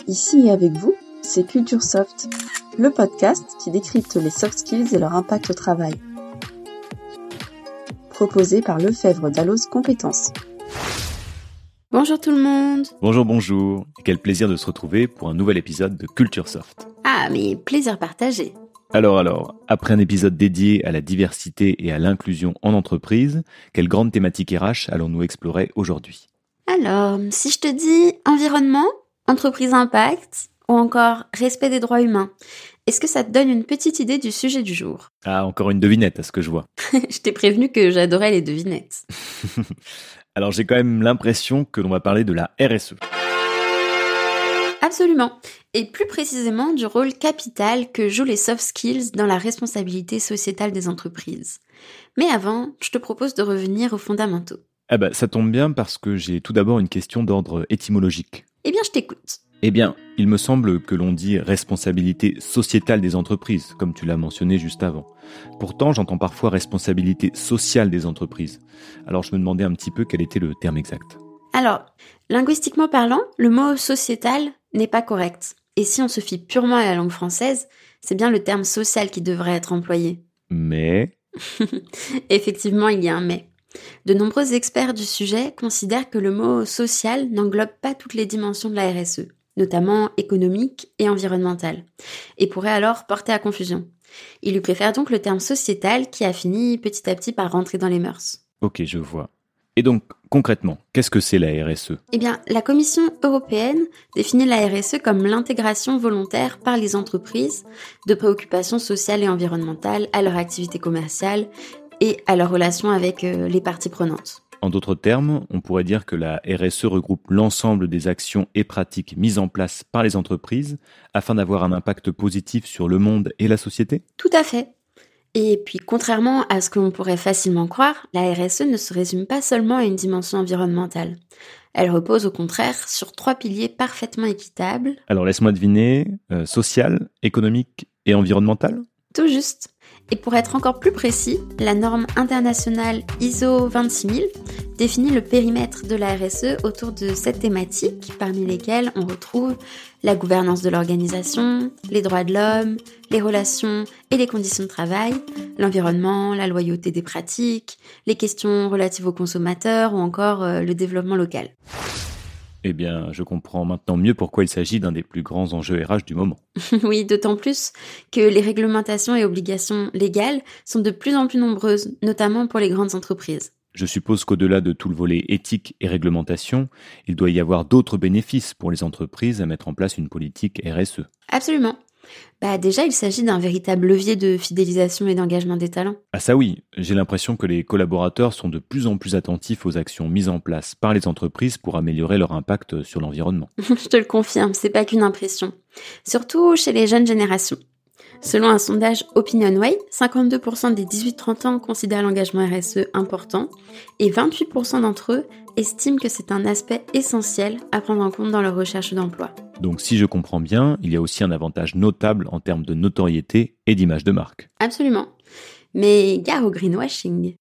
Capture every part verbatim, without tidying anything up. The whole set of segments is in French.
Ici et avec vous, c'est Culture Soft, le podcast qui décrypte les soft skills et leur impact au travail. Proposé par Lefebvre Dalloz Compétences. Bonjour tout le monde. Bonjour, bonjour. Quel plaisir de se retrouver pour un nouvel épisode de Culture Soft. Ah, mais plaisir partagé. Alors, alors, après un épisode dédié à la diversité et à l'inclusion en entreprise, quelle grande thématique R H allons-nous explorer aujourd'hui ? Alors, si je te dis environnement, entreprise impact ou encore respect des droits humains, est-ce que ça te donne une petite idée du sujet du jour ? Ah, encore une devinette à ce que je vois. Je t'ai prévenu que j'adorais les devinettes. Alors, j'ai quand même l'impression que l'on va parler de la R S E. Absolument. Et plus précisément du rôle capital que jouent les soft skills dans la responsabilité sociétale des entreprises. Mais avant, je te propose de revenir aux fondamentaux. Ah bah, ça tombe bien parce que j'ai tout d'abord une question d'ordre étymologique. Eh bien, je t'écoute. Eh bien, il me semble que l'on dit responsabilité sociétale des entreprises, comme tu l'as mentionné juste avant. Pourtant, j'entends parfois responsabilité sociale des entreprises. Alors, je me demandais un petit peu quel était le terme exact. Alors, linguistiquement parlant, le mot sociétal n'est pas correct. Et si on se fie purement à la langue française, c'est bien le terme social qui devrait être employé. Mais... Effectivement, il y a un mais. De nombreux experts du sujet considèrent que le mot social n'englobe pas toutes les dimensions de la R S E, notamment économique et environnementale, et pourrait alors porter à confusion. Ils lui préfèrent donc le terme sociétal qui a fini petit à petit par rentrer dans les mœurs. Ok, je vois. Et donc, concrètement, qu'est-ce que c'est la R S E ? Eh bien, la Commission européenne définit la R S E comme l'intégration volontaire par les entreprises de préoccupations sociales et environnementales à leur activité commerciale et à leur relation avec euh, les parties prenantes. En d'autres termes, on pourrait dire que la R S E regroupe l'ensemble des actions et pratiques mises en place par les entreprises afin d'avoir un impact positif sur le monde et la société ? Tout à fait. Et puis, contrairement à ce que l'on pourrait facilement croire, la R S E ne se résume pas seulement à une dimension environnementale. Elle repose au contraire sur trois piliers parfaitement équitables. Alors laisse-moi deviner, euh, social, économique et environnemental ? Tout juste. Et pour être encore plus précis, la norme internationale I S O vingt-six mille définit le périmètre de la R S E autour de sept thématiques, parmi lesquelles on retrouve la gouvernance de l'organisation, les droits de l'homme, les relations et les conditions de travail, l'environnement, la loyauté des pratiques, les questions relatives aux consommateurs ou encore euh, le développement local. Eh bien, je comprends maintenant mieux pourquoi il s'agit d'un des plus grands enjeux R H du moment. Oui, d'autant plus que les réglementations et obligations légales sont de plus en plus nombreuses, notamment pour les grandes entreprises. Je suppose qu'au-delà de tout le volet éthique et réglementation, il doit y avoir d'autres bénéfices pour les entreprises à mettre en place une politique R S E. Absolument. Bah déjà, il s'agit d'un véritable levier de fidélisation et d'engagement des talents. Ah ça oui, j'ai l'impression que les collaborateurs sont de plus en plus attentifs aux actions mises en place par les entreprises pour améliorer leur impact sur l'environnement. Je te le confirme, c'est pas qu'une impression. Surtout chez les jeunes générations. Selon un sondage OpinionWay, cinquante-deux pour cent des dix-huit trente ans considèrent l'engagement R S E important et vingt-huit pour cent d'entre eux estiment que c'est un aspect essentiel à prendre en compte dans leur recherche d'emploi. Donc si je comprends bien, il y a aussi un avantage notable en termes de notoriété et d'image de marque. Absolument. Mais gare au greenwashing.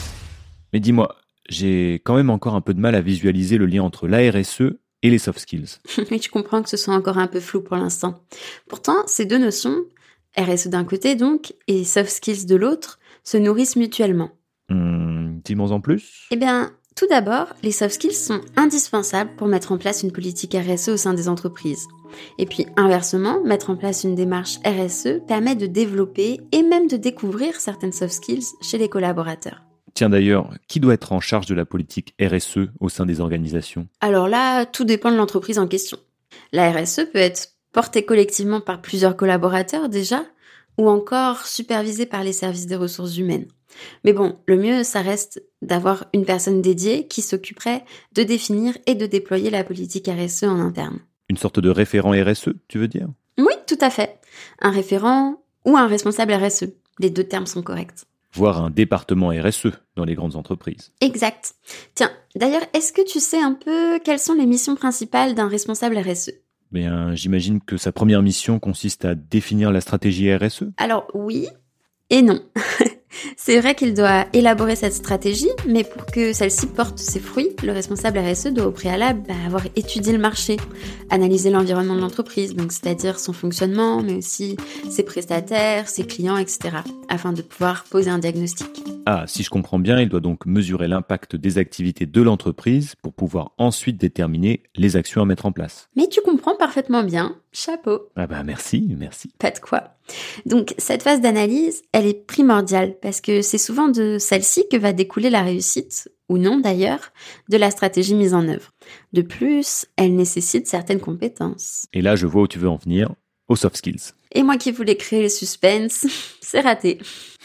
Mais dis-moi, j'ai quand même encore un peu de mal à visualiser le lien entre la R S E et les soft skills. Oui, je comprends que ce soit encore un peu flou pour l'instant. Pourtant, ces deux notions, R S E d'un côté donc, et soft skills de l'autre, se nourrissent mutuellement. Hum, dis-moi en plus. Eh bien, tout d'abord, les soft skills sont indispensables pour mettre en place une politique R S E au sein des entreprises. Et puis, inversement, mettre en place une démarche R S E permet de développer et même de découvrir certaines soft skills chez les collaborateurs. Tiens d'ailleurs, qui doit être en charge de la politique R S E au sein des organisations ? Alors là, tout dépend de l'entreprise en question. La R S E peut être portée collectivement par plusieurs collaborateurs déjà, ou encore supervisée par les services des ressources humaines. Mais bon, le mieux, ça reste d'avoir une personne dédiée qui s'occuperait de définir et de déployer la politique R S E en interne. Une sorte de référent R S E, tu veux dire ? Oui, tout à fait. Un référent ou un responsable R S E. Les deux termes sont corrects. Voire un département R S E dans les grandes entreprises. Exact. Tiens, d'ailleurs, est-ce que tu sais un peu quelles sont les missions principales d'un responsable R S E ? Bien, j'imagine que sa première mission consiste à définir la stratégie R S E. Alors oui et non. C'est vrai qu'il doit élaborer cette stratégie, mais pour que celle-ci porte ses fruits, le responsable R S E doit au préalable bah, avoir étudié le marché, analysé l'environnement de l'entreprise, donc c'est-à-dire son fonctionnement, mais aussi ses prestataires, ses clients, et cetera, afin de pouvoir poser un diagnostic. Ah, si je comprends bien, il doit donc mesurer l'impact des activités de l'entreprise pour pouvoir ensuite déterminer les actions à mettre en place. Mais tu comprends parfaitement bien, chapeau. Ah bah merci, merci. Pas de quoi. Donc cette phase d'analyse, elle est primordiale parce que c'est souvent de celle-ci que va découler la réussite, ou non d'ailleurs, de la stratégie mise en œuvre. De plus, elle nécessite certaines compétences. Et là, je vois où tu veux en venir, aux soft skills. Et moi qui voulais créer le suspense, c'est raté.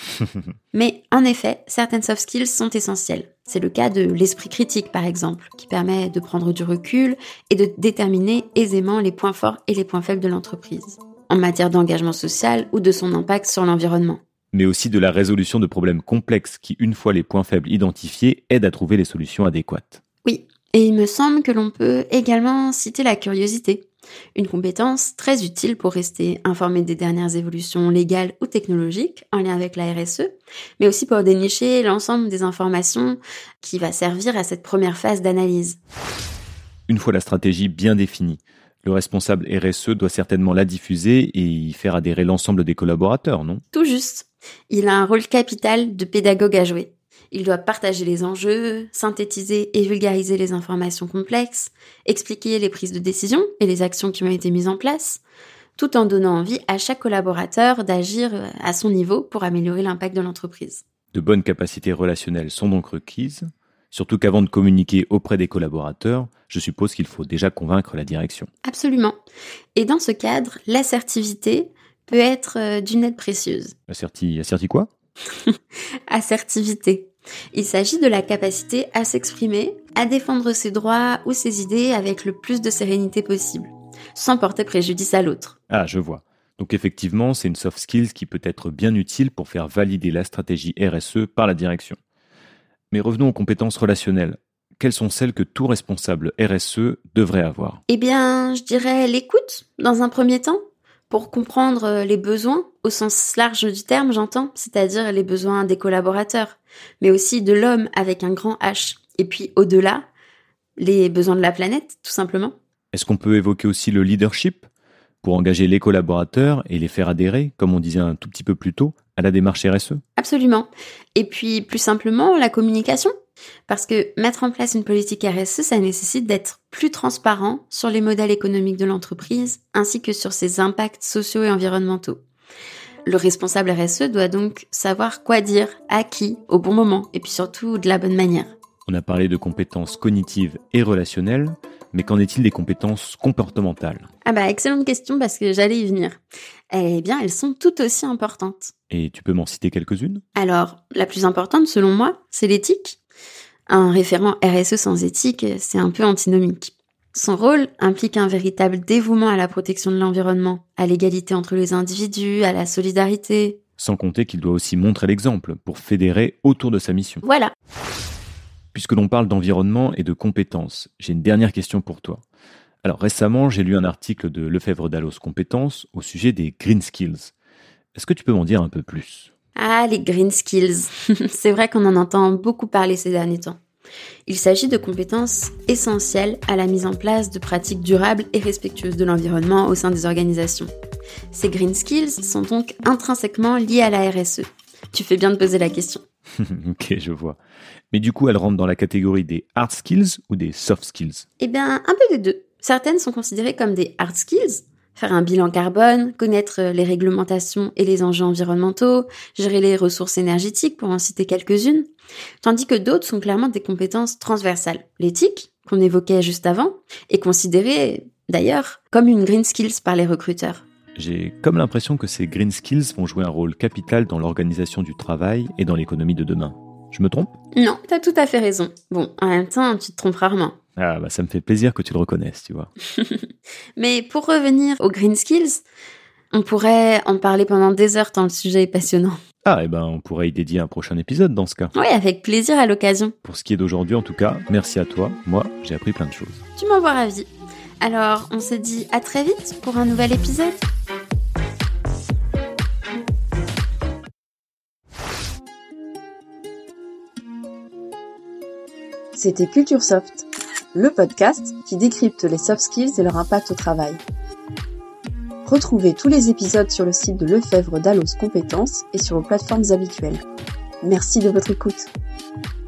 Mais en effet, certaines soft skills sont essentielles. C'est le cas de l'esprit critique, par exemple, qui permet de prendre du recul et de déterminer aisément les points forts et les points faibles de l'entreprise, en matière d'engagement social ou de son impact sur l'environnement. Mais aussi de la résolution de problèmes complexes qui, une fois les points faibles identifiés, aident à trouver les solutions adéquates. Oui, et il me semble que l'on peut également citer la curiosité. Une compétence très utile pour rester informé des dernières évolutions légales ou technologiques en lien avec la R S E, mais aussi pour dénicher l'ensemble des informations qui va servir à cette première phase d'analyse. Une fois la stratégie bien définie, le responsable R S E doit certainement la diffuser et y faire adhérer l'ensemble des collaborateurs, non ? Tout juste. Il a un rôle capital de pédagogue à jouer. Il doit partager les enjeux, synthétiser et vulgariser les informations complexes, expliquer les prises de décision et les actions qui ont été mises en place, tout en donnant envie à chaque collaborateur d'agir à son niveau pour améliorer l'impact de l'entreprise. De bonnes capacités relationnelles sont donc requises, surtout qu'avant de communiquer auprès des collaborateurs, je suppose qu'il faut déjà convaincre la direction. Absolument. Et dans ce cadre, l'assertivité peut être d'une aide précieuse. Asserti, asserti quoi ? Assertivité. Il s'agit de la capacité à s'exprimer, à défendre ses droits ou ses idées avec le plus de sérénité possible, sans porter préjudice à l'autre. Ah, je vois. Donc effectivement, c'est une soft skills qui peut être bien utile pour faire valider la stratégie R S E par la direction. Mais revenons aux compétences relationnelles. Quelles sont celles que tout responsable R S E devrait avoir ? Eh bien, je dirais l'écoute, dans un premier temps, pour comprendre les besoins, au sens large du terme, j'entends, c'est-à-dire les besoins des collaborateurs, mais aussi de l'homme avec un grand H. Et puis, au-delà, les besoins de la planète, tout simplement. Est-ce qu'on peut évoquer aussi le leadership pour engager les collaborateurs et les faire adhérer, comme on disait un tout petit peu plus tôt, à la démarche R S E ? Absolument. Et puis, plus simplement, la communication. Parce que mettre en place une politique R S E, ça nécessite d'être plus transparent sur les modèles économiques de l'entreprise, ainsi que sur ses impacts sociaux et environnementaux. Le responsable R S E doit donc savoir quoi dire, à qui, au bon moment, et puis surtout de la bonne manière. On a parlé de compétences cognitives et relationnelles, mais qu'en est-il des compétences comportementales ? Ah bah, excellente question parce que j'allais y venir. Eh bien, elles sont tout aussi importantes. Et tu peux m'en citer quelques-unes ? Alors, la plus importante, selon moi, c'est l'éthique. Un référent R S E sans éthique, c'est un peu antinomique. Son rôle implique un véritable dévouement à la protection de l'environnement, à l'égalité entre les individus, à la solidarité. Sans compter qu'il doit aussi montrer l'exemple pour fédérer autour de sa mission. Voilà. Puisque l'on parle d'environnement et de compétences, j'ai une dernière question pour toi. Alors récemment, j'ai lu un article de Lefebvre-Dallos Compétences au sujet des green skills. Est-ce que tu peux m'en dire un peu plus ? Ah, les green skills. C'est vrai qu'on en entend beaucoup parler ces derniers temps. Il s'agit de compétences essentielles à la mise en place de pratiques durables et respectueuses de l'environnement au sein des organisations. Ces green skills sont donc intrinsèquement liés à la R S E. Tu fais bien de poser la question. Ok, je vois. Mais du coup, elles rentrent dans la catégorie des hard skills ou des soft skills ? Eh bien, un peu des deux. Certaines sont considérées comme des hard skills, faire un bilan carbone, connaître les réglementations et les enjeux environnementaux, gérer les ressources énergétiques pour en citer quelques-unes, tandis que d'autres sont clairement des compétences transversales. L'éthique, qu'on évoquait juste avant, est considérée, d'ailleurs, comme une green skills par les recruteurs. J'ai comme l'impression que ces green skills vont jouer un rôle capital dans l'organisation du travail et dans l'économie de demain. Je me trompe ? Non, t'as tout à fait raison. Bon, en même temps, tu te trompes rarement. Ah bah ça me fait plaisir que tu le reconnaisses, tu vois. Mais pour revenir aux green skills, on pourrait en parler pendant des heures tant le sujet est passionnant. Ah, et ben on pourrait y dédier un prochain épisode dans ce cas. Oui, avec plaisir à l'occasion. Pour ce qui est d'aujourd'hui en tout cas, merci à toi. Moi, j'ai appris plein de choses. Tu m'en vois ravie. Alors, on se dit à très vite pour un nouvel épisode. C'était Culture Soft, le podcast qui décrypte les soft skills et leur impact au travail. Retrouvez tous les épisodes sur le site de Lefebvre Dalloz Compétences et sur vos plateformes habituelles. Merci de votre écoute.